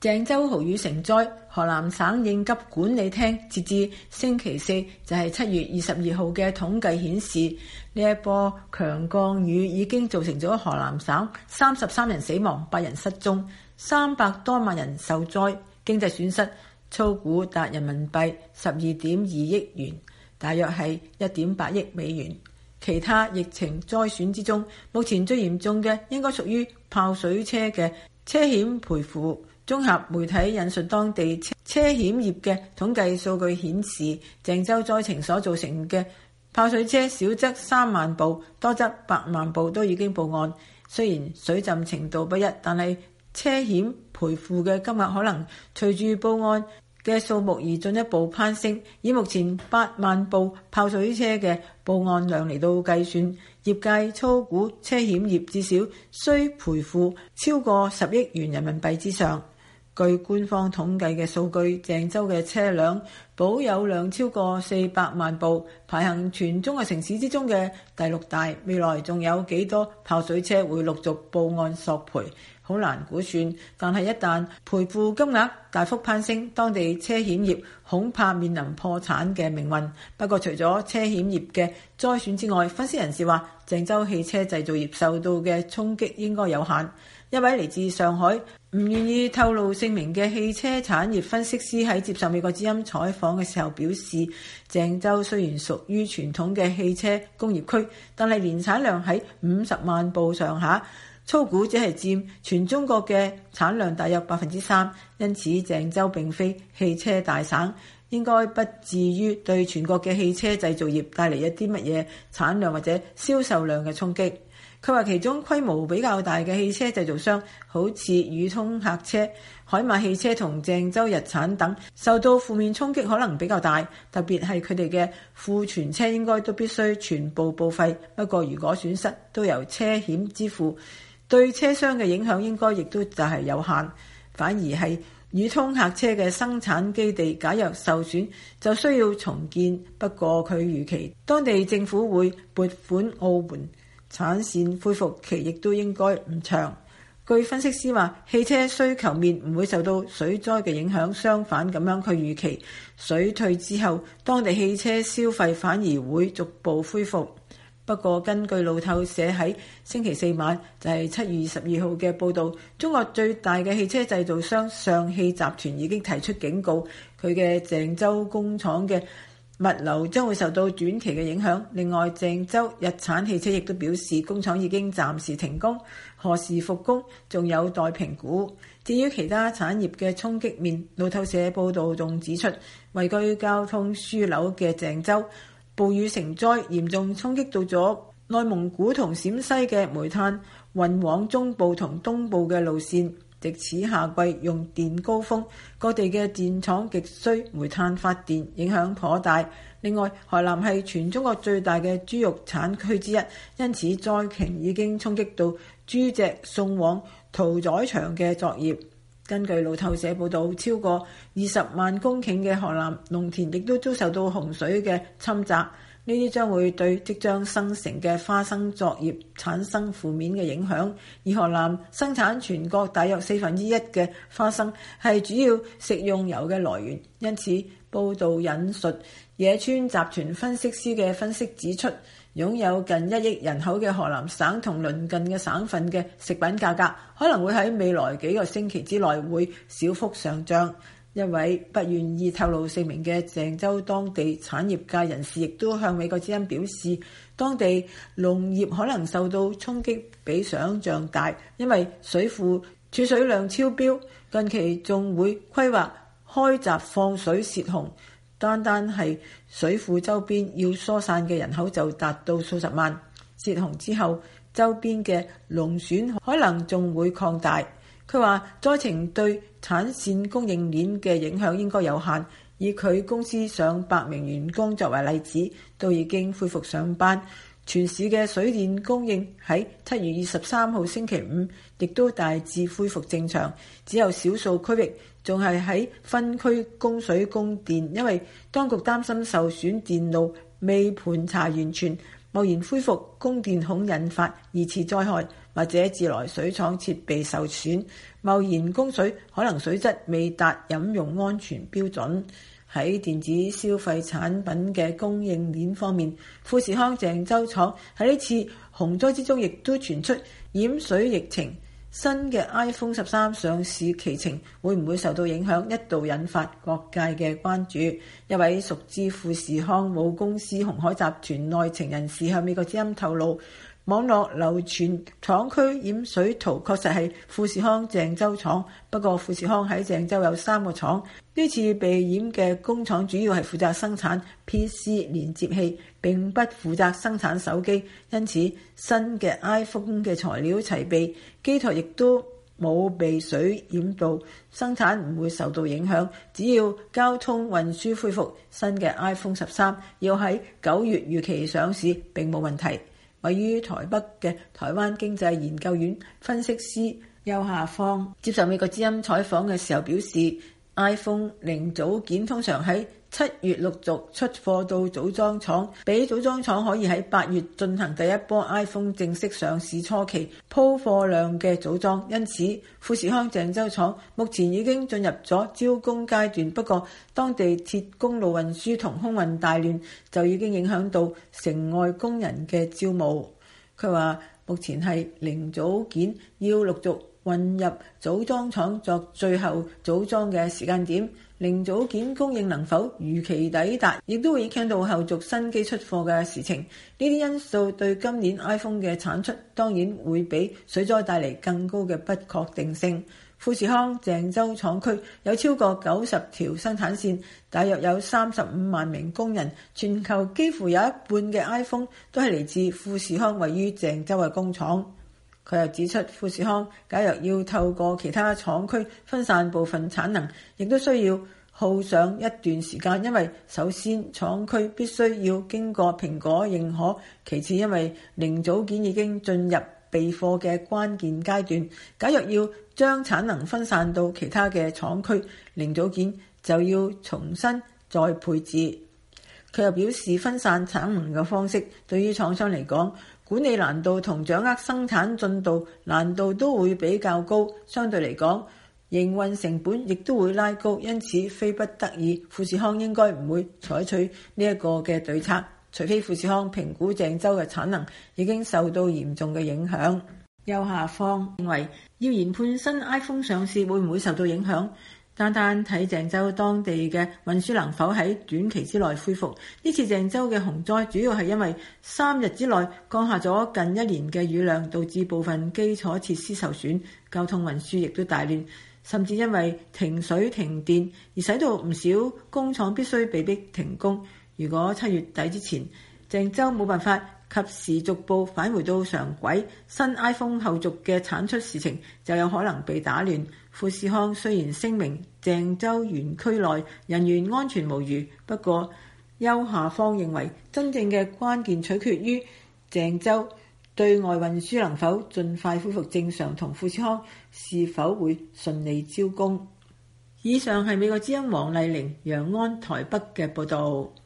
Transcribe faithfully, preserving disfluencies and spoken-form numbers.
鄭州豪雨成災，河南省應急管理廳截至星期四就係七月二十二號嘅統計顯示，呢一波強降雨已經造成咗河南省三十三人死亡、八人失蹤、三百多萬人受災，經濟損失粗估達人民幣十二點二億元，大約係一點八億美元。其他疫情災損之中，目前最嚴重嘅應該屬於泡水車嘅車險賠付。綜合媒體引述當地車車險業嘅統計數據顯示，鄭州災情所造成嘅泡水車少則三萬部，多則百萬部都已經報案。雖然水浸程度不一，但係車險賠付嘅金額可能隨住報案嘅數目而進一步攀升。以目前八萬部泡水車嘅報案量嚟到計算，業界粗估車險業至少需賠付超過十億元人民幣之上。據官方統計嘅數據，鄭州嘅車輛保有量超過四百萬部，排行全中國城市之中嘅第六大。未來仲有幾多泡水車會陸續報案索賠，好難估算。但係一旦賠付金額大幅攀升，當地車險業恐怕面臨破產嘅命運。不過除咗車險業嘅災損之外，分析人士話，鄭州汽車製造業受到嘅衝擊應該有限。一位嚟自上海唔願意透露姓名嘅汽車產業分析師喺接受美國之音採訪嘅時候表示，鄭州雖然屬於傳統嘅汽車工業區，但係年產量喺五十萬部上下，粗估只係佔全中國嘅產量大約百分之三，因此鄭州並非汽車大省，應該不至於對全國嘅汽車製造業帶嚟一啲乜嘢產量或者銷售量嘅衝擊。佢話其中規模比較大嘅汽車製造商，好似宇通客車、海馬汽車同鄭州日產等，受到負面衝擊可能比較大，特別係佢哋嘅庫存車應該都必須全部報廢。不過如果損失都由車險支付，對車商嘅影響應該亦都就係有限。反而係宇通客車嘅生產基地假若受損，就需要重建。不過佢預期當地政府會撥款奧援，產線恢復期亦都應該唔長。據分析師話，汽車需求面唔會受到水災嘅影響，相反咁樣，佢預期水退之後，當地汽車消費反而會逐步恢復。不過根據路透社喺星期四晚就係七月二十二號嘅報導，中國最大嘅汽車製造商上汽集團已經提出警告，佢嘅鄭州工廠嘅物流將會受到短期嘅影響。另外，鄭州日產汽車亦都表示，工廠已經暫時停工，何時復工仲有待評估。至於其他產業嘅衝擊面，路透社報導仲指出，位居交通樞紐嘅鄭州暴雨成災，嚴重衝擊到咗內蒙古同陝西嘅煤炭運往中部同東部嘅路線。藉此夏季用電高峰，各地嘅電廠極需煤炭發電，影響頗大。另外，河南係全中國最大嘅豬肉產區之一，因此災情已經衝擊到豬隻送往屠宰場嘅作業。根據路透社報導，超過二十萬公頃嘅河南農田亦都遭受到洪水嘅侵襲，呢啲將會對即將生成嘅花生作業產生負面嘅影響。而河南生產全國大約四分之一嘅花生，係主要食用油嘅來源，因此報導引述野村集團分析師嘅分析指出，擁有近一億人口嘅河南省同鄰近嘅省份嘅食品價格可能會喺未來幾個星期之內會小幅上漲。一位不願意透露姓名嘅鄭州當地產業界人士亦都向美國之音表示，當地農業可能受到衝擊比想像大，因為水庫儲水量超標，近期仲會規劃開閘放水泄洪。單單係水庫周邊要疏散嘅人口就達到數十萬，泄洪之後周邊嘅農損可能仲會擴大。佢話災情對產線供應鏈嘅影響應該有限，以佢公司上百名員工作為例子，都已經恢復上班。全市嘅水電供應喺七月二十三號星期五亦都大致恢復正常，只有少數區域仲係喺分區供水供電，因為當局擔心受損電路未盤查完全， 貿然恢復供電恐引發二次災害，或者自來水廠設備受損，貿然供水可能水質未達飲用安全標準。喺電子消費產品嘅供應鏈方面，富士康鄭州廠喺呢次洪災之中亦都傳出淹水疫情。新嘅 iPhone 十三上市期程會唔會受到影響，一度引發各界嘅關注。一位熟知富士康母公司鴻海集團內情人士向美國之音透露，網絡流傳廠區淹水圖確實係富士康鄭州廠，不過富士康喺鄭州有三個廠，呢次被淹嘅工廠主要係負責生產 P C 連接器，並不負責生產手機，因此新嘅 iPhone 嘅材料齊備，機台亦都冇被水淹到，生產唔會受到影響。只要交通運輸恢復，新嘅 iPhone 十三要喺九月預期上市並冇問題。位於台北嘅台灣經濟研究院分析師邱夏芳接受美國之音採訪嘅時候表示， iPhone 零組件通常喺七月陸續出貨到組裝廠，俾組裝廠可以喺八月進行第一波 iPhone 正式上市初期鋪貨量嘅組裝。因此富士康鄭州廠目前已經進入咗招工階段，不過當地鐵公路運輸同空運大亂就已經影響到城外工人嘅招募。佢話目前係零組件要陸續運入組裝廠作最後組裝嘅時間點，零組件供應能否如期抵達，亦都會影響到後續新機出貨嘅事情。呢啲因素對今年 iPhone 嘅產出當然會比水災帶嚟更高嘅不確定性。富士康鄭州廠區有超過九十條生產線，大約有三十五萬名工人，全球幾乎有一半嘅 iPhone 都係嚟自富士康位於鄭州嘅工廠。佢又指出，富士康假若要透過其他廠區分散部分產能，亦都需要耗上一段時間，因為首先廠區必須要經過蘋果認可，其次因為零組件已經進入備貨嘅關鍵階段，假若要將產能分散到其他嘅廠區，零組件就要重新再配置。佢又表示，分散產能嘅方式對於廠商嚟講，管理難度同掌握生產進度難度都會比較高，相對嚟講營運成本亦都會拉高，因此非不得已，富士康應該唔會採取呢一個嘅對策，除非富士康評估鄭州嘅產能已經受到嚴重嘅影響。邱夏芳認為，要研判新 iPhone 上市會唔會受到影響，單單睇鄭州當地嘅運輸能否喺短期之內恢復。呢次鄭州嘅洪災主要係因為三日之內降下咗近一年嘅雨量，導致部分基礎設施受損，交通運輸亦都大亂，甚至因為停水停電而使到唔少工廠必須被迫停工。如果七月底之前鄭州冇辦法及時逐步返回到常軌，新 iPhone 後續嘅產出事情就有可能被打亂。富士康雖然聲明鄭州園區內人員安全無虞，不過邱夏芳認為真正嘅關鍵取決於鄭州對外運輸能否盡快恢復正常，同富士康是否會順利招工。以上係美國之音黃麗玲、楊安台北嘅報導。